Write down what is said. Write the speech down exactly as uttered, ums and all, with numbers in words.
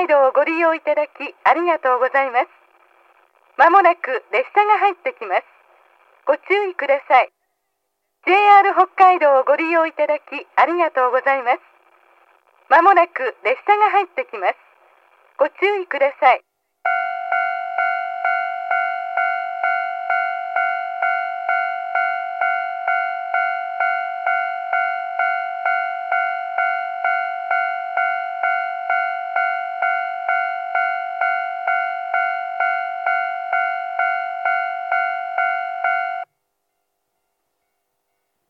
海道をご利用いただきありがとうございます。まもなく列車が入ってきます。ご注意ください。ジェイアール 北海道をご利用いただきありがとうございます。まもなく列車が入ってきます。ご注意ください。